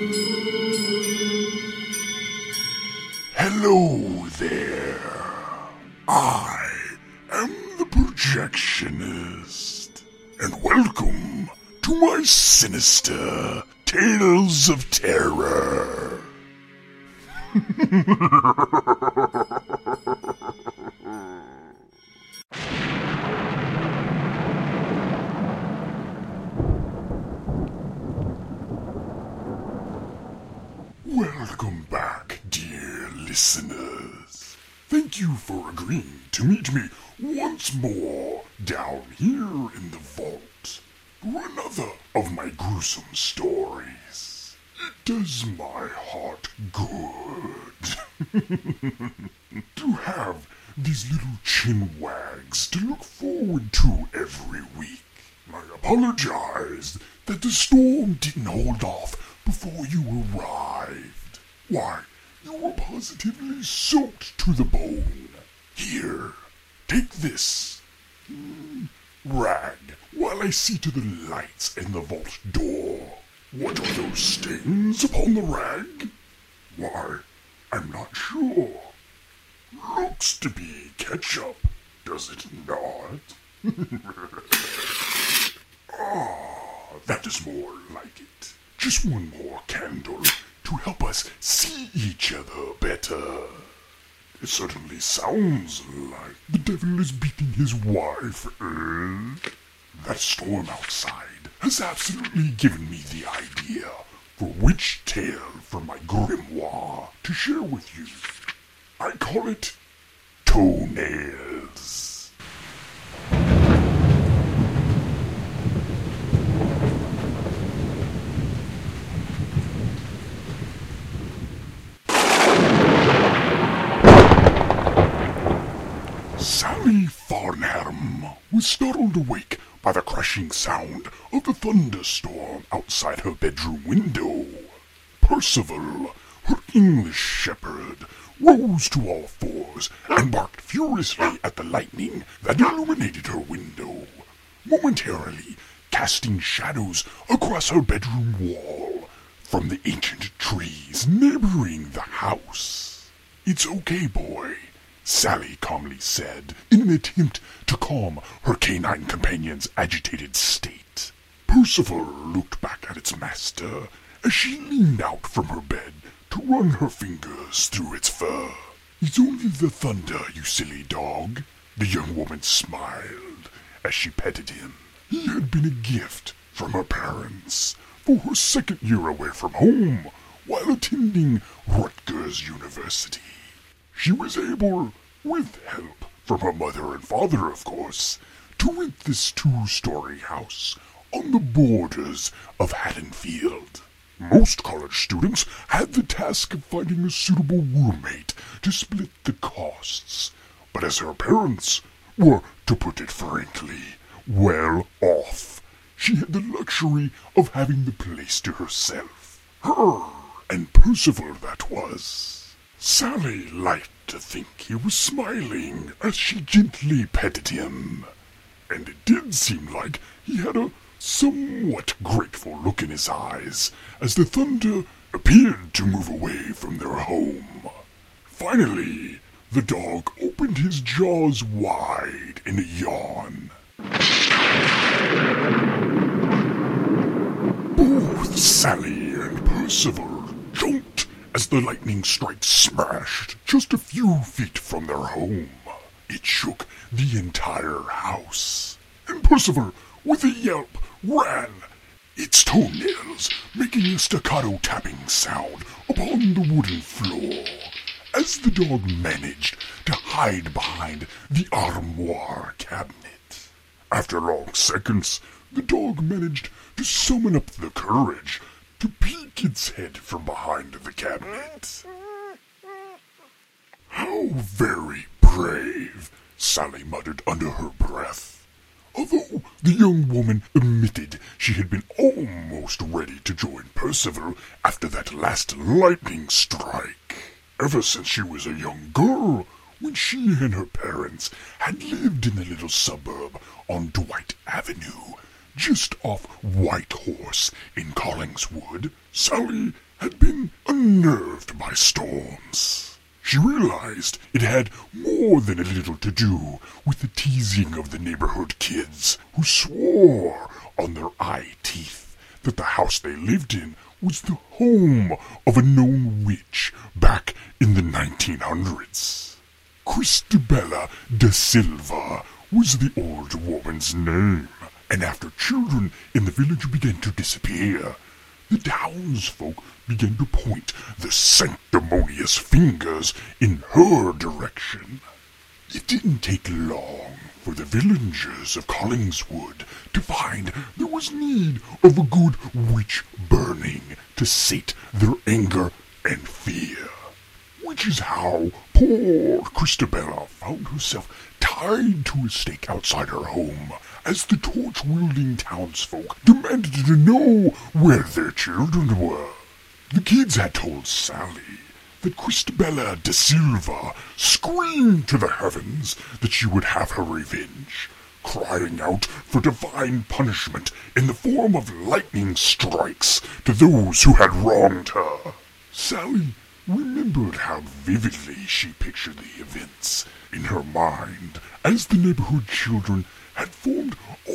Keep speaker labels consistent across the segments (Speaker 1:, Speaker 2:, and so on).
Speaker 1: Hello there. I am the Projectionist, and welcome to my sinister Tales of Terror. Welcome back, dear listeners. Thank you for agreeing to meet me once more down here in the vault for another of my gruesome stories. It does my heart good to have these little chin wags to look forward to every week. I apologize that the storm didn't hold off before you arrived. Why, you were positively soaked to the bone. Here, take this rag while I see to the lights in the vault door. What are those stains upon the rag? Why, I'm not sure. Looks to be ketchup, does it not? That is more like it. Just one more candle to help us see each other better. It certainly sounds like the devil is beating his wife, That storm outside has absolutely given me the idea for which tale from my grimoire to share with you. I call it Toenails. Sally Farnham was startled awake by the crashing sound of the thunderstorm outside her bedroom window. Percival, her English shepherd, rose to all fours and barked furiously at the lightning that illuminated her window, momentarily casting shadows across her bedroom wall from the ancient trees neighboring the house. "It's okay, boy," Sally calmly said, in an attempt to calm her canine companion's agitated state. Percival looked back at its master as she leaned out from her bed to run her fingers through its fur. "It's only the thunder, you silly dog," the young woman smiled as she petted him. He had been a gift from her parents for her second year away from home while attending Rutgers University. She was able, with help from her mother and father, of course, to rent this 2-story house on the borders of Haddonfield. Most college students had the task of finding a suitable roommate to split the costs, but as her parents were, to put it frankly, well off, she had the luxury of having the place to herself. Her and Percival, that was. Sally liked to think he was smiling as she gently petted him, and it did seem like he had a somewhat grateful look in his eyes as the thunder appeared to move away from their home. Finally, the dog opened his jaws wide in a yawn. Both Sally and Percival jumped as the lightning strike smashed just a few feet from their home. It shook the entire house, and Percival, with a yelp, ran, its toenails making a staccato tapping sound upon the wooden floor, as the dog managed to hide behind the armoire cabinet. After long seconds, the dog managed to summon up the courage to peek its head from behind the cabinet. "How very brave," Sally muttered under her breath, although the young woman admitted she had been almost ready to join Percival after that last lightning strike. Ever since she was a young girl, when she and her parents had lived in the little suburb on Dwight Avenue, just off Whitehorse in Collingswood, Sally unnerved by storms. She realized it had more than a little to do with the teasing of the neighborhood kids who swore on their eye teeth that the house they lived in was the home of a known witch back in the 1900s. Christabella da Silva was the old woman's name, and after children in the village began to disappear, the townsfolk began to point the sanctimonious fingers in her direction. It didn't take long for the villagers of Collingswood to find there was need of a good witch burning to sate their anger and fear. Which is how poor Christabella found herself tied to a stake outside her home, as the torch-wielding townsfolk demanded to know where their children were. The kids had told Sally that Christabella da Silva screamed to the heavens that she would have her revenge, crying out for divine punishment in the form of lightning strikes to those who had wronged her. Sally remembered how vividly she pictured the events in her mind as the neighborhood children had formed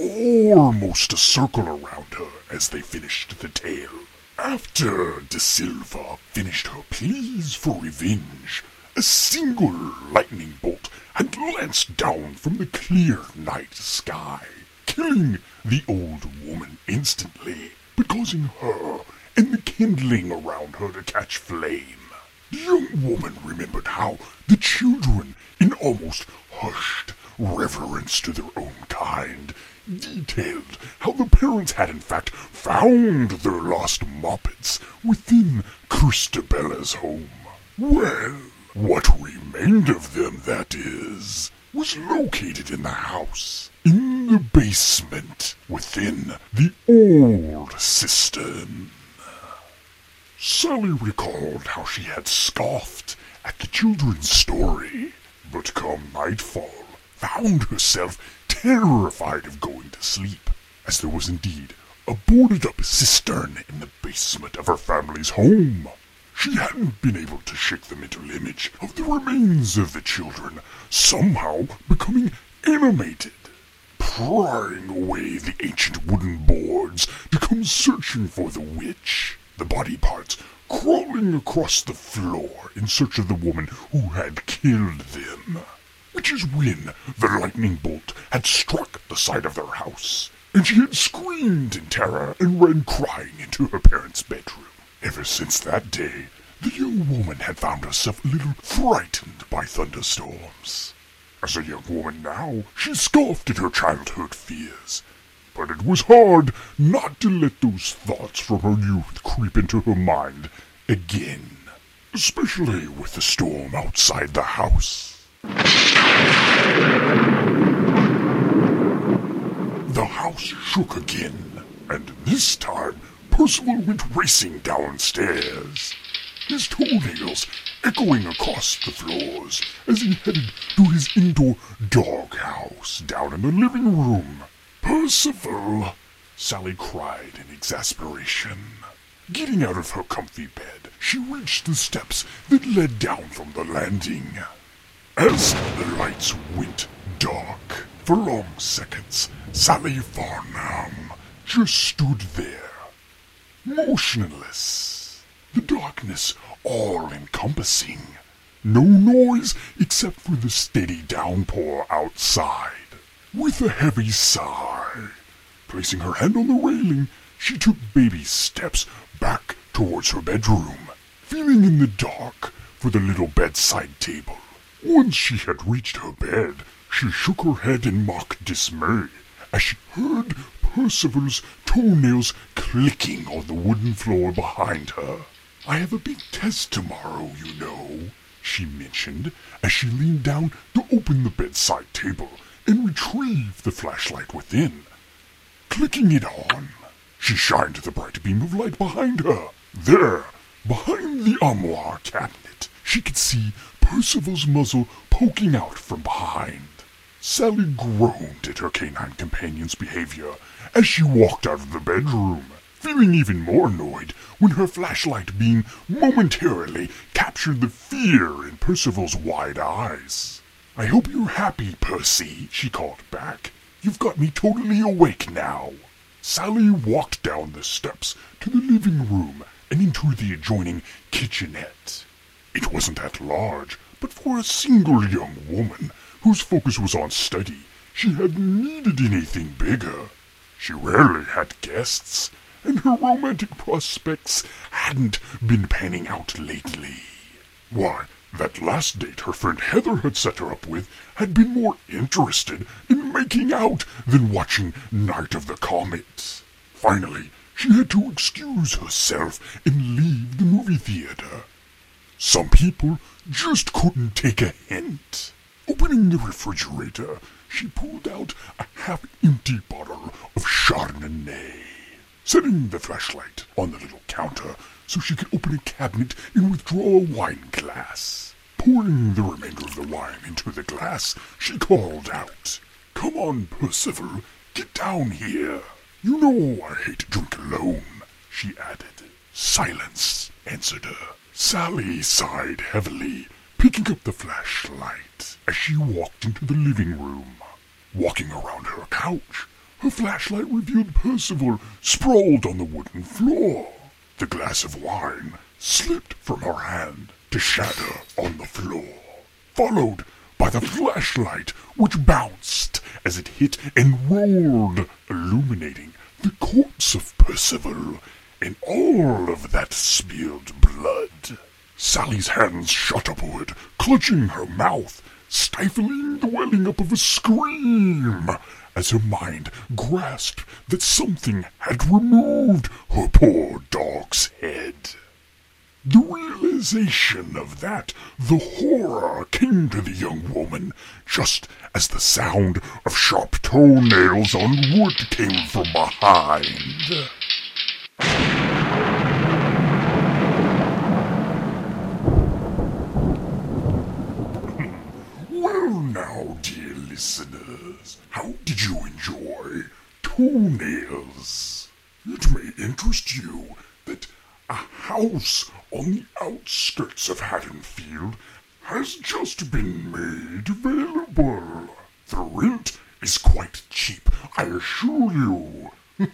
Speaker 1: almost a circle around her as they finished the tale. After Da Silva finished her pleas for revenge, a single lightning bolt had lanced down from the clear night sky, killing the old woman instantly, but causing her and the kindling around her to catch flame. The young woman remembered how the children, in almost hushed reverence to their own kind, detailed how the parents had in fact found their lost moppets within Christabella's home. Well, what remained of them, that is, was located in the house, in the basement, within the old cistern. Sally recalled how she had scoffed at the children's story, but come nightfall found herself terrified of going to sleep, as there was indeed a boarded-up cistern in the basement of her family's home. She hadn't been able to shake the mental image of the remains of the children somehow becoming animated, prying away the ancient wooden boards to come searching for the witch, the body parts crawling across the floor in search of the woman who had killed them. Which is when the lightning bolt had struck the side of their house, and she had screamed in terror and ran crying into her parents' bedroom. Ever since that day, the young woman had found herself a little frightened by thunderstorms. As a young woman now, she scoffed at her childhood fears, but it was hard not to let those thoughts from her youth creep into her mind again, especially with the storm outside the house. The house shook again, and this time Percival went racing downstairs, his toenails echoing across the floors as he headed to his indoor doghouse down in the living room. "Percival!" Sally cried in exasperation. Getting out of her comfy bed, she reached the steps that led down from the landing. As the lights went dark, for long seconds, Sally Farnham just stood there, motionless, the darkness all-encompassing. No noise except for the steady downpour outside. With a heavy sigh, placing her hand on the railing, she took baby steps back towards her bedroom, feeling in the dark for the little bedside table. Once she had reached her bed, she shook her head in mock dismay as she heard Percival's toenails clicking on the wooden floor behind her. "I have a big test tomorrow, you know," she mentioned as she leaned down to open the bedside table and retrieve the flashlight within. Clicking it on, she shined the bright beam of light behind her. There, behind the armoire cabinet, she could see Percival's muzzle poking out from behind. Sally groaned at her canine companion's behavior as she walked out of the bedroom, feeling even more annoyed when her flashlight beam momentarily captured the fear in Percival's wide eyes. "I hope you're happy, Percy," she called back. "You've got me totally awake now." Sally walked down the steps to the living room and into the adjoining kitchenette. It wasn't that large, but for a single young woman whose focus was on study, she hadn't needed anything bigger. She rarely had guests, and her romantic prospects hadn't been panning out lately. Why, that last date her friend Heather had set her up with had been more interested in making out than watching Night of the Comet. Finally, she had to excuse herself and leave the movie theater. Some people just couldn't take a hint. Opening the refrigerator, she pulled out a half-empty bottle of Chardonnay, setting the flashlight on the little counter so she could open a cabinet and withdraw a wine glass. Pouring the remainder of the wine into the glass, she called out, "Come on, Percival, get down here. You know I hate to drink alone," she added. Silence answered her. Sally sighed heavily, picking up the flashlight as she walked into the living room. Walking around her couch, her flashlight revealed Percival sprawled on the wooden floor. The glass of wine slipped from her hand to shatter on the floor, followed by the flashlight, which bounced as it hit and rolled, illuminating the corpse of Percival and all of that spilled blood. Sally's hands shot upward, clutching her mouth, stifling the welling up of a scream as her mind grasped that something had removed her poor dog's head. The realization of that, the horror came to the young woman just as the sound of sharp toenails on wood came from behind. Well now, dear listeners, how did you enjoy Toenails? It may interest you that a house on the outskirts of Haddonfield has just been made available. The rent is quite cheap, I assure you.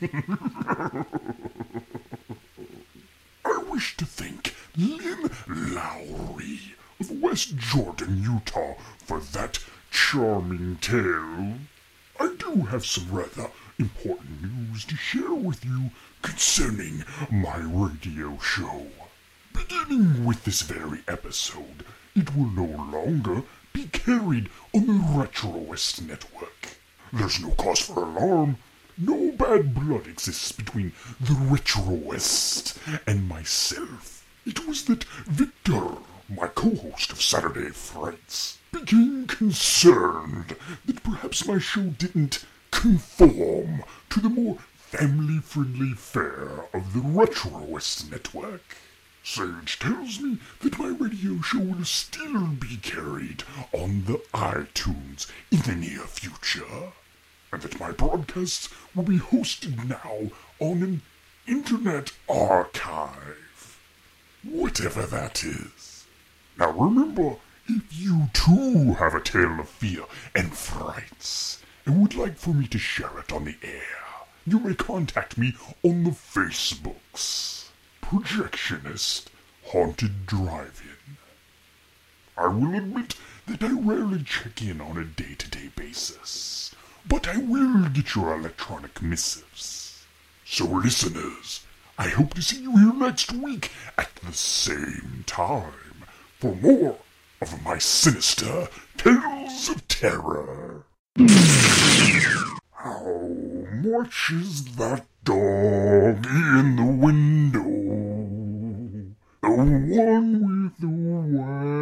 Speaker 1: I wish to thank Lynn Lowry of West Jordan, Utah, for that charming tale. I do have some rather important news to share with you concerning my radio show. Beginning with this very episode, it will no longer be carried on the Retro West Network. There's no cause for alarm. No bad blood exists between the Retro West and myself. It was that Victor, my co-host of Saturday Frights, became concerned that perhaps my show didn't conform to the more family-friendly fare of the Retro West Network. Sage tells me that my radio show will still be carried on the iTunes in the near future, and that my broadcasts will be hosted now on an internet archive, whatever that is. Now remember, if you too have a tale of fear and frights and would like for me to share it on the air, you may contact me on the Facebooks. Projectionist Haunted Drive-In. I will admit that I rarely check in on a day-to-day basis, but I will get your electronic missives. So listeners, I hope to see you here next week at the same time for more of my sinister tales of terror. How much is that dog in the window? The one with the